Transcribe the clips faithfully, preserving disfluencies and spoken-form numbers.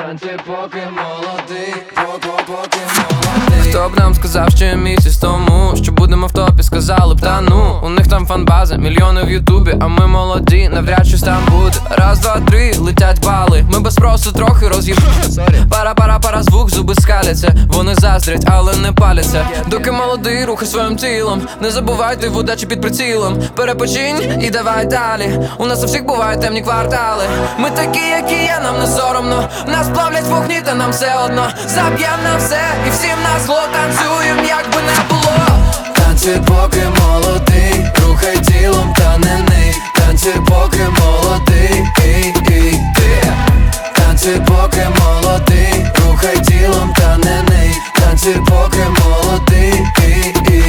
Танці поки молодий, поки молодий. Хто б нам сказав ще місяць тому, що будемо в топі, сказали б та ну. У них там фан-база, мільйони в ютубі, а ми молоді, навряд щось там буде. Раз, два, три, летять бали, ми без спросу трохи роз'їб. Пара, пара, пара, звук, зуби скаляться. Вони заздрять, але не паляться. Доки молодий, рухай своїм тілом. Не забувайте в удачі під прицілом. Перепочинь і давай далі. У нас у всіх бувають темні квартали. Ми такі, які є, нам не соромно. Нас плавлять вогні, та нам все одно. Заб'єм на все і всім на зло. Танцюєм, як би не було. Танці поки молодий, рухай тілом, та не ний. Танці поки молодий, і, і, і. Танці поки молодий, рухай тілом, та не ний. Танці поки молодий, і, і, і.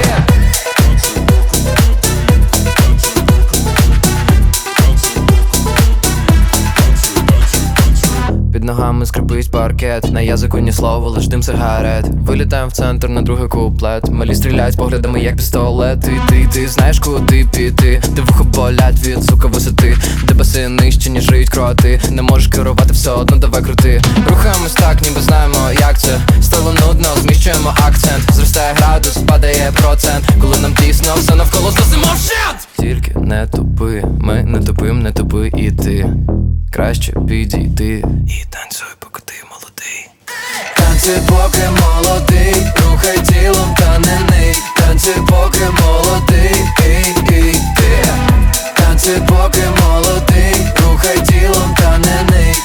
Під ногами скрипить паркет, на язику ні слова, лиш дим сигарет. Вилітаємо в центр на другий куплет. Малі стріляють з поглядами, як пістолет. І ти, ти знаєш, куди піти. Де вухо болять від звука висоти. Де баси нижче, ніж риють кроти. Не можеш керувати, все одно давай крути. Рухаємось так, ніби знаємо, як це. Стало нудно, зміщуємо акцент. Зростає градус, падає процент. Коли нам тісно, все навколо зносимо вщент. Тільки не тупи, ми не тупим, не тупи і ти. Краще підійти і танцюй, поки ти молодий. Танці поки молодий, рухай тілом, та не ний. Танці поки молодий, і, і, і. Танці поки молодий, рухай тілом, та не ний.